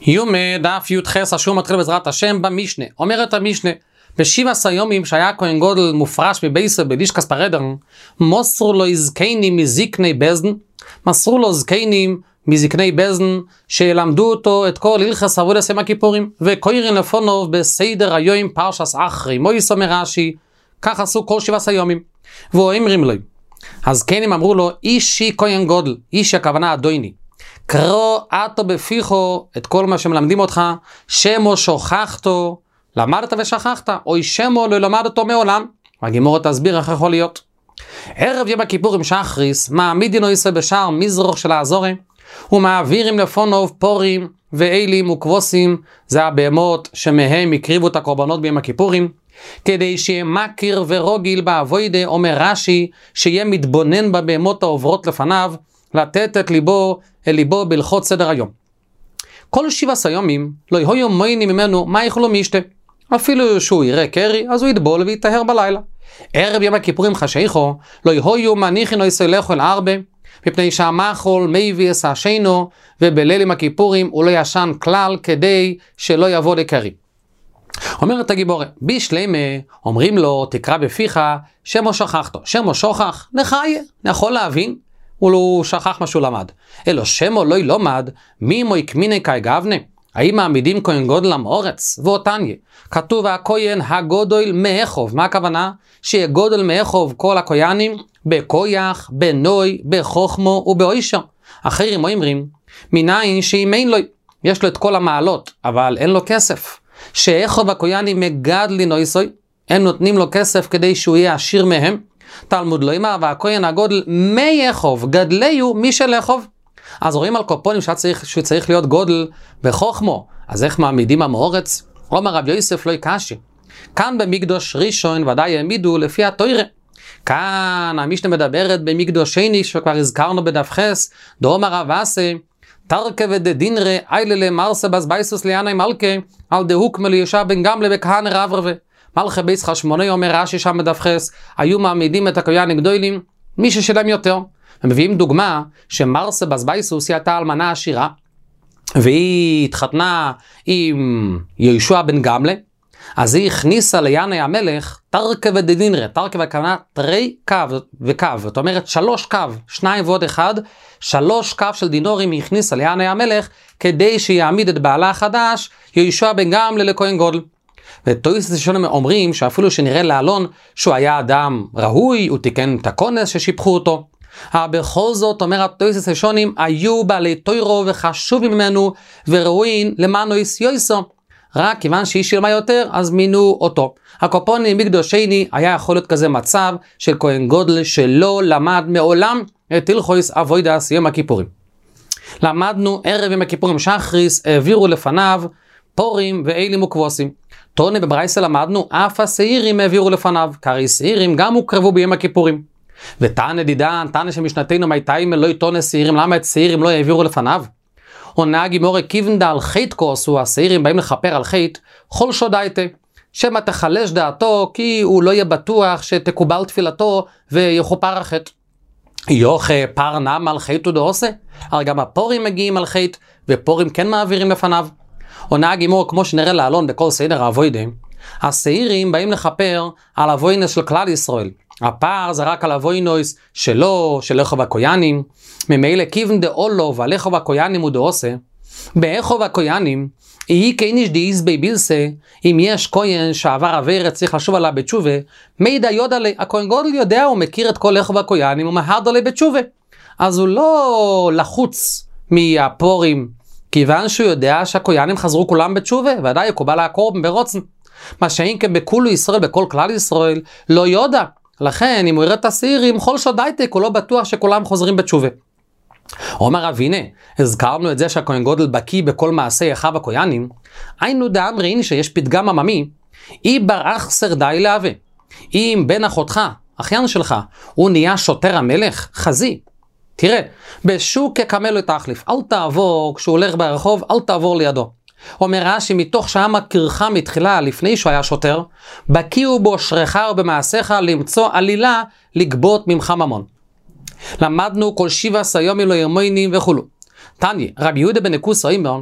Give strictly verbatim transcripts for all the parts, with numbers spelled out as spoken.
יום דף י"ח אשר מתחיל בעזרת השם במשנה. אומרת המשנה, בשבע עשרה יומים שהיה כהן גודל מופרש מבייסו בלישכס פרדר, מוסרו לו זקנים מזקני בזן, מסרו לו זקנים מזקני בזן, שלמדו אותו את כל הלכות עבודת יום הכיפורים, וקוראים לפונו בסדר היום פרשת אחרי, מויס אומר רש"י, כך עשו כל שבע עשרה יומים. ואומרים לו, הזקנים אמרו לו, אישי כהן גודל, אישי הכוונה אדוני, קרוא אתו בפיחו את כל מה שמלמדים אותך, שמו שוכחתו, למדת ושכחת, או שמו לא למדתו מעולם. והגימורה תסביר איך יכול להיות. ערב יום הכיפורים שחריס, מעמידינו ישראל בשער מזרוח של האזורי, ומעבירים לפונוב פורים ואלים וכבוסים, זה הבהמות שמהם הקריבו את הקורבנות ביום הכיפורים, כדי שיהיה מכיר ורוגיל בעבודה, אומר רש"י, שיהיה מתבונן בבהמות העוברות לפניו, לתת את ליבו אל ליבו בהלכות סדר היום. כל שבע עשרה יומים לא יהיו מוינים ממנו מה יאכלו משתה. אפילו שהוא יראה קרי, אז הוא יטבול ויטהר בלילה. ערב יום הכיפורים חשיכו, לא יהיו מניחין או ישראל לאכול הרבה, מפני שהמאכול מביא ישעשנו, ובליל יום הכיפורים הוא לא ישן כלל כדי שלא יבוא לקרי. אומרת הגיבורה, בשלמה אומרים לו תקרא בפיך שמו שכחתו. שמו שוכח, נחיה, יכול להבין, הוא לא שכח מה שהוא למד. אלו שמו לא ילומד, מי מו יקמיני קאי גבנה? האם מעמידים כהן גודל למאורץ? ואותניה, כתוב הכהן הגודל מאחוב. מה הכוונה? שיהיה גודל מאחוב כל הכהנים, בכויח, בנוי, בחוכמו ובאוישר. אחרים אומרים, מניין שאם אין לו, יש לו את כל המעלות, אבל אין לו כסף. שאחוב הכהנים מגדלין אויסוי, הם נותנים לו כסף כדי שהוא יהיה עשיר מהם. תלמוד לא אמר, והכהן הגודל מי יחוב, גדליו מי של יחוב. אז רואים על קופונים שצריך, שהוא צריך להיות גודל בחוכמו. אז איך מעמידים המאורץ? אומר רב יוסף לא יקשי. כאן במקדוש ראשון ודאי העמידו לפי התוירה. כאן המשנה מדברת במקדוש שני שכבר הזכרנו בדף חס, דאמר רב אסי, תרכה ודדינרה איילה מרסה בזבייסוס ליאני מלכה, על דהוקמה לישע בן גמלה בכהן רב רבה. מלכי בית חשמונאי אומר רש"י שם בדף חס, היו מעמידים את הכהנים גדולים, מי ששלם יותר. ומביאים דוגמה שמרסה בזבייסוס היא הייתה אלמנה עשירה, והיא התחתנה עם יהושע בן גמלה, אז היא הכניסה ליאני המלך תרכה ודדינרה, תרכה וכוונה תרי קו וקו, זאת אומרת שלוש קו, שניים ועוד אחד, שלוש קו של דינורים היא הכניסה ליאני המלך, כדי שיעמיד את בעלה החדש, יהושע בן גמלה לכהן גודל. ותויסס ראשונים אומרים שאפילו שנראה לאלון שהוא היה אדם ראוי, הוא תיקן את הכונס ששיפחו אותו. אבל בכל זאת אומר התויסס ראשונים, היו בעלי תוירו וחשובים ממנו וראויים למענו יויסו. רק כיוון שהיא שילמה יותר, אז מינו אותו. הקופונים מקדוש שני היה יכול להיות כזה מצב של כהן גודל שלא למד מעולם את הלכות עבודת יום הכיפורים. למדנו ערב יום הכיפורים שחריס, העבירו לפניו פורים ואלים וכבוסים. תונה בברייסה למדנו, אף השעירים העבירו לפניו, קרי שעירים גם הוקרבו ביום הכיפורים. ותענה דידן, תענה שמשנתנו מייתאים אלוהי תונה שעירים, למה את שעירים לא העבירו לפניו? עונה הגימורה כיוונדה על חית כוסו, השעירים באים לכפר על חית, כל שודייתה, שמה תחלש דעתו, כי הוא לא יהיה בטוח שתקובל תפילתו ויכופר החטא. יוכה פר נם על חית ודעושה, הרי גם הפורים מגיעים על חית, ופורים כן מעבירים לפניו. עונה הגימור כמו שנראה לאלון בכל סדר האבוידים, השעירים באים לחפר על אבוינס של כלל ישראל. הפער זה רק על אבוינוס שלו, של אחוב הכהנים, ממילא כיוון דאולו ועל אחוב הכהנים ודעושה. באחוב הכהנים, יהי כאיניש דאיז בי בילסה, אם יש כהן שעבר עברת צריך לשוב עליו בתשובה, מידע יודע לי, הכהן גודל יודע, הוא מכיר את כל אחוב הכהנים, הוא מהרד עלי בתשובה. אז הוא לא לחוץ מהפורים, כיוון שהוא יודע שהכהנים חזרו כולם בתשובה, ודאי יקובל לעקור ברוצן. מה שאין כן בכולו ישראל, בכל כלל ישראל, לא יודע. לכן, אם הוא יראה את השעירים, כל שודייתק, הוא לא בטוח שכולם חוזרים בתשובה. אומר רב, הנה, הזכרנו את זה שהכהן גודל בקיא בכל מעשי אחיו הכהנים, היינו דאמרין שיש פתגם עממי, אי ברח סרדי להווה. אם בן אחותך, אחיין שלך, הוא נהיה שוטר המלך, חזי. תראה, בשוק יקמל לו את ההחליף, אל תעבור, כשהוא הולך ברחוב, אל תעבור לידו. אומר רש"י, מתוך שעה מכירך מתחילה לפני שהוא היה שוטר, בקיאו בו שריך ובמעשיך למצוא עלילה לגבות ממך ממון. למדנו כל שבע עשרה יום אלוהי יומיינים וכולו. תניא, רבי יהודה בן נקוסה אומר,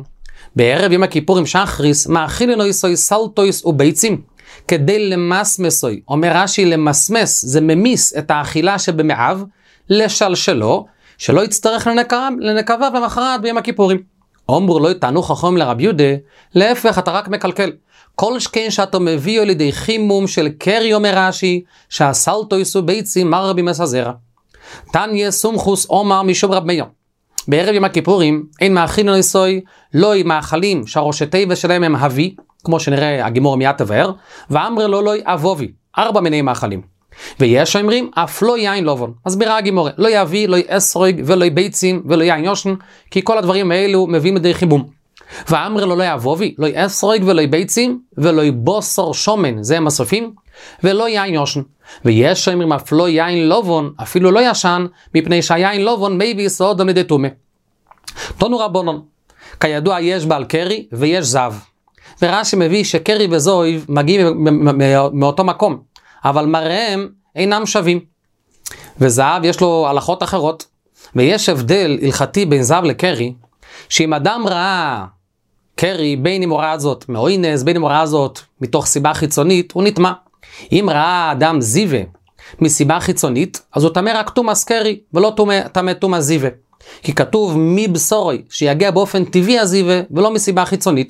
בערב יום הכיפורים שחריס, מאכילין איסוי סלטויס וביצים, כדי למסמסוי. אומר רש"י, למסמס, זה ממיס את האכילה שבמעב, לשלשלו, שלא יצטרך לנקבה, לנקבה למחרת ביום הכיפורים. אומרו לא יתענו חכם לרב יהודה, להפך אתה רק מקלקל. כל שכן שאתה מביא לידי חימום של קרי, אומר רש"י, שהסלטויס וביצים מר רבי מסזרע. תניא סומכוס אומר משום רב מאיר. בערב יום הכיפורים אין מאכילין איסוי, לא עם מאכלים שהראשי תיבה שלהם הם הבי, כמו שנראה הגימור מיד תבהר, ואמר לו לא אבובי, ארבע מיני מאכלים. ויש שאומרים אף לא יין לובון. מסבירה הגימור, לא יביא, לא אסרוג ולא ביצים ולא יין יושן, כי כל הדברים האלו מביאים לידי חימום. ואמר לו לא אבובי, לא אסרוג ולא ביצים ולא בוסר שומן, זה הם הסופים, ולא יין יושן. ויש שאומרים אף לא יין לובון, אפילו לא ישן, מפני שהיין לובון מביא סעודם לידי טומאה. תנו רבונון, כידוע יש בעל קרי ויש זב. ורש"י מביא שקרי וזויב מגיעים מאותו מקום, אבל מראיהם אינם שווים. וזהב יש לו הלכות אחרות, ויש הבדל הלכתי בין זהב לקרי, שאם אדם ראה קרי, בין אם הוא ראה זאת מאוינס, בין אם הוא ראה זאת מתוך סיבה חיצונית, הוא נטמע. אם ראה אדם זיווה מסיבה חיצונית, אז הוא תמה רק תומאס קרי, ולא תמה תומאס זיווה. כי כתוב מי בשורוי, שיגיע באופן טבעי הזיווה, ולא מסיבה חיצונית.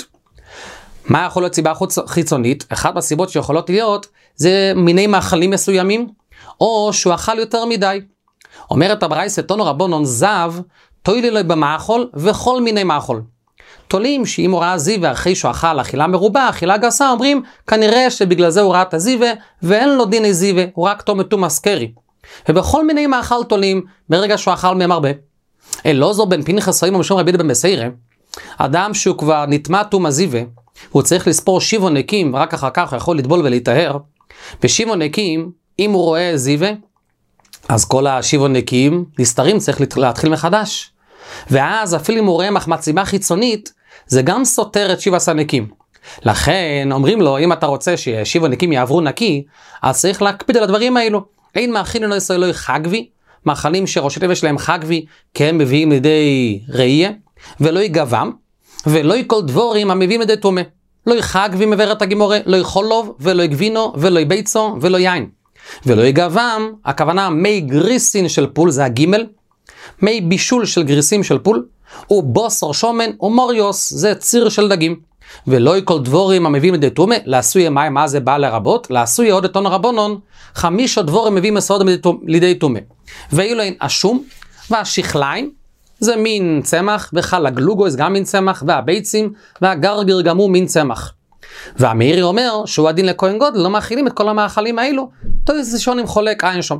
מה יכול להיות סיבה חיצונית? אחת מהסיבות שיכולות להיות, זה מיני מאכלים מסוימים, או שהוא אכל יותר מדי. אומרת הברייסה, תנו רבונון, זב, תוילי לו במאכול, וכל מיני מאכול. תולים שאם הוא ראה זיווה אחרי שהוא אכל אכילה מרובה, אכילה גסה, אומרים, כנראה שבגלל זה הוא ראה את הזיווה, ואין לו דיני זיווה, הוא רק תום תומאס קרי. ובכל מיני מאכל תולים, ברגע שהוא אכל מהם הרבה. אלעזר בן פנחס ראינו משום רבי בן מסיירא, אדם שהוא כבר נטמע תומאס זיווה, הוא צריך לספור שבע נקים, ורק אחר כך הוא יכול לטבול ולהיטהר. בשבע נקים, אם הוא רואה זיווה, אז כל השבע נקים נסתרים, צריך להתחיל מחדש. ואז אפילו אם הוא רואה מחמצימה חיצונית, זה גם סותר את שבע נקים. לכן אומרים לו, אם אתה רוצה ששבע נקים יעברו נקי, אז צריך להקפיד על הדברים האלו. אין מאכילין איסוי חגבי, מאכלים שראשי תיבה שלהם חגבי, כי הם מביאים לידי ראייה, ולא יגבם, ולא כל דבורים המביאים לידי טומאה. לא יחגבי מבארת הגימורה, לא יחולוב, ולא יגבינו, ולא יביצו, ולא יין. ולא יגבם, הכוונה מי גריסין של פול, זה הגימל, מי בישול של גריסים של פול, ובוסר שומן ומוריוס, זה ציר של דגים. ולא כל דבורים המביאים לידי טומאה, לעשוי מים, מה זה בא לרבות? לעשוי עוד את תנו רבונון, חמישה דבורים מביאים מסעודם לידי טומאה. ואילו אין השום והשכליים, זה מין צמח, וחלגלוגוס גם מין צמח, והביצים, והגרגר גם הוא מין צמח. והמאירי אומר שהוא הדין לכהן גודל, לא מאכילים את כל המאכלים האלו, תו איזה שונים חולק אין שם.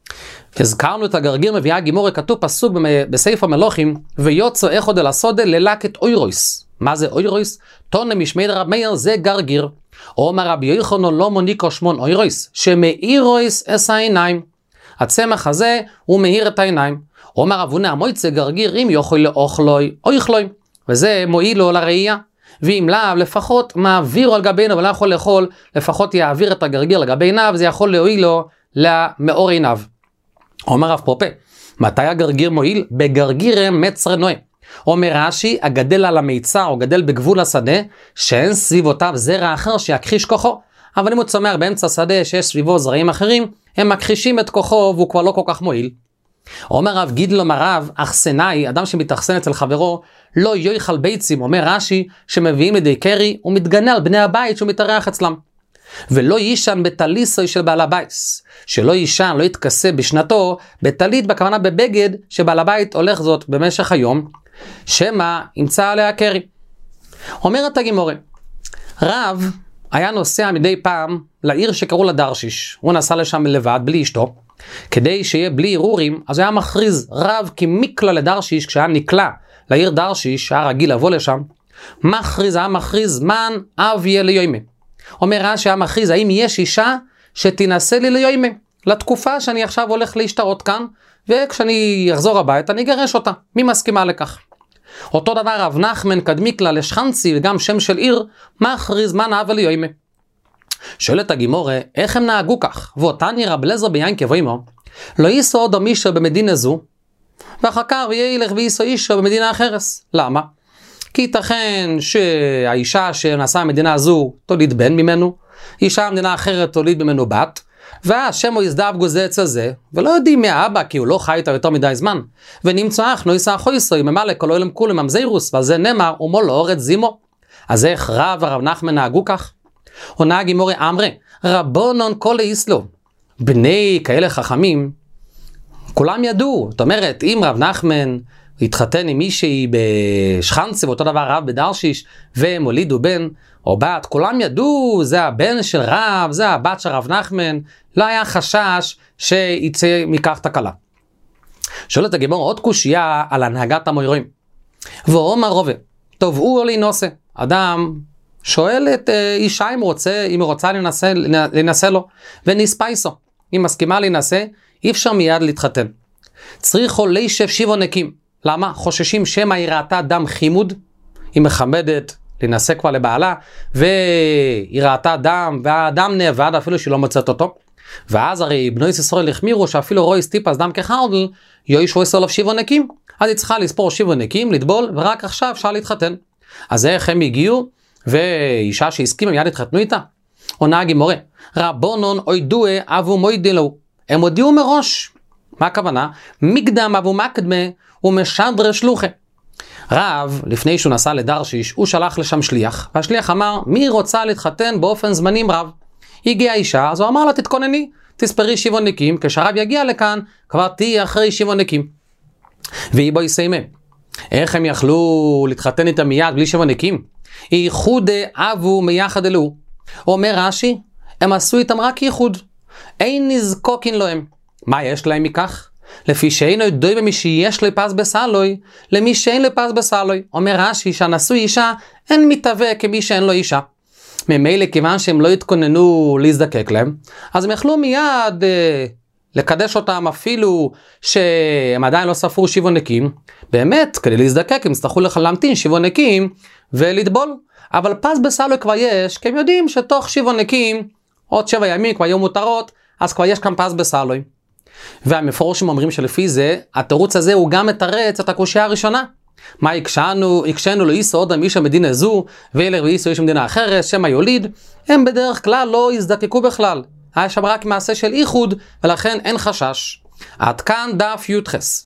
הזכרנו את הגרגיר, מביאה גימורה, כתוב פסוק בספר מלוכים, ויוצא איכות אל הסודה ללקט אוירויס. מה זה אוירויס? תונה משמי רב מאיר, זה גרגיר. אומר רבי יוחנן לא מוניקו שמון אוירויס, שמאירויס אס העיניים. הצמח הזה הוא מאיר את העיניים. אומר אבונה המויצה גרגיר, אם יוכל לאוכלוי או יכלוי, וזה מועיל לו לראייה. ואם לאו, לפחות מעבירו על גבינו ולא יכול לאכול, לפחות יעביר את הגרגיר לגבי עיניו, זה יכול להועיל לו למאור עיניו. אומר רב פרופה, מתי הגרגיר מועיל? בגרגיר מצר נועה. אומר רש"י, הגדל על המיצר או גדל בגבול השדה, שאין סביבותיו זרע אחר שיכחיש כוחו. אבל אם הוא צומח באמצע השדה שיש סביבו זרעים אחרים, הם מכחישים את כוחו והוא כבר לא כל כך מועיל. אומר רב גידלו מרב, אכסנאי, אדם שמתאכסן אצל חברו, לא יאכל ביצים, אומר רש"י, שמביאים לידי קרי, הוא מתגנה על בני הבית שהוא מתארח אצלם. ולא יישן בתליסוי של בעל הבית, שלא יישן, לא יתכסה בשנתו, בתלית בכוונה בבגד, שבעל הבית הולך זאת במשך היום, שמה ימצא עליה קרי. אומרת הגימורה, רב היה נוסע מדי פעם לעיר שקראו לה דרשיש, הוא נסע לשם לבד, בלי אשתו, כדי שיהיה בלי עירורים, אז היה מכריז רב כמיקלה לדרשיש, כשהיה נקלע לעיר דרשיש, שהיה רגיל לבוא לשם, מכריז, היה מכריז, מן אב יהיה ליומי. אומר רש"י, היה מכריז, האם יש אישה שתנסה לי ליומי, לתקופה שאני עכשיו הולך להשתרות כאן, וכשאני אחזור הבית אני אגרש אותה. מי מסכימה לכך? אותו דבר רב נחמן קדמיקלה לשכנצי, וגם שם של עיר, מכריז מן אב ליומי. שואלת הגימורה, איך הם נהגו כך? ואותני רב אליעזר ביין כבוימו, לא ייסו עוד מישהו במדינה זו, ואחר כך ילך וייסו אישו במדינה אחרת. למה? כי ייתכן שהאישה שנשאה המדינה הזו תוליד בן ממנו, אישה המדינה אחרת תוליד ממנו בת, והשם הוא יזדווגו זה אצל זה, ולא יודעים מי האבא, כי הוא לא חי איתה יותר מדי זמן. ונמצא אך נויסה חויסוי, ממלא כל העולם כולם ממזירוס, ועל זה נאמר, ומו לא אורץ זימו. אז איך רב הרב נחמן נהגו כך? עונה גימורי אמרי, רבונון כל איסלו. בני כאלה חכמים, כולם ידעו. זאת אומרת, אם רב נחמן התחתן עם מישהי בשכנצה, ואותו דבר רב בדרשיש, והם הולידו בן או בת, כולם ידעו, זה הבן של רב, זה הבת של רב נחמן, לא היה חשש שיצא מכך תקלה. שואלת הגימור עוד קושייה על הנהגת המוירים. ואומר רובה, תובעו לי נושא. אדם שואל את אישה אם רוצה, אם היא רוצה לנסה, לנסה לו, ונספייסו. אם מסכימה להינשא, אי אפשר מיד להתחתן. צריכו לישב שיבו נקים. למה? חוששים שמא היא ראתה דם חימוד, היא מכבדת להינשא כבר לבעלה, והיא ראתה דם, והדם נאבד אפילו שהיא לא מוצאת אותו. ואז הרי בני ישראל החמירו שאפילו רואי סטיפס דם כחרדל, יוישו עשו שיבו נקים. אז היא צריכה לספור שיבו נקים, לטבול, ורק עכשיו אפשר להתחתן. אז איך הם הגיעו, ואישה שהסכימה מיד התחתנו איתה? עונה הגימורה, רבונון אוידוה אבו מוידלו. הם הודיעו מראש. מה הכוונה? מקדם אבו מקדמה ומשדר שלוחה. רב, לפני שהוא נסע לדרשיש, הוא שלח לשם שליח, והשליח אמר, מי רוצה להתחתן באופן זמנים רב? הגיעה אישה, אז הוא אמר לה, תתכונני, תספרי שיבו נקים, כשהרב יגיע לכאן, כבר תהי אחרי שיבו נקים. והיא בו יסיימה. איך הם יכלו להתחתן איתה מיד בלי שיבו נקים? ייחוד אבו מיחד אלו. אומר רש"י, הם עשו איתם רק ייחוד. אין נזקוקין להם. מה יש להם מכך? לפי שאין דוי במי שיש לו פס בסלוי, למי שאין לו פס בסלוי. אומר רש"י שהנשוי אישה, אין מתהווה כמי שאין לו אישה. ממילא כיוון שהם לא התכוננו להזדקק להם, אז הם יכלו מיד אה, לקדש אותם אפילו שהם עדיין לא ספרו שיבו נקים. באמת, כדי להזדקק הם יצטרכו לך להמתין שיבו נקים ולטבול. אבל פס בסלוי כבר יש, כי הם יודעים שתוך שיבו נקים, עוד שבע ימים כבר יהיו מותרות, אז כבר יש כאן פס בסלוי. והמפורשים אומרים שלפי זה, התירוץ הזה הוא גם מתרץ את הקושיה הראשונה. מה הקשנו, הקשנו לאיסו עוד איש המדינה זו, ואלה ואיסו איש המדינה אחרת, שמה יוליד, הם בדרך כלל לא יזדקקו בכלל. היה שם רק מעשה של איחוד, ולכן אין חשש. עד כאן דף י"ח.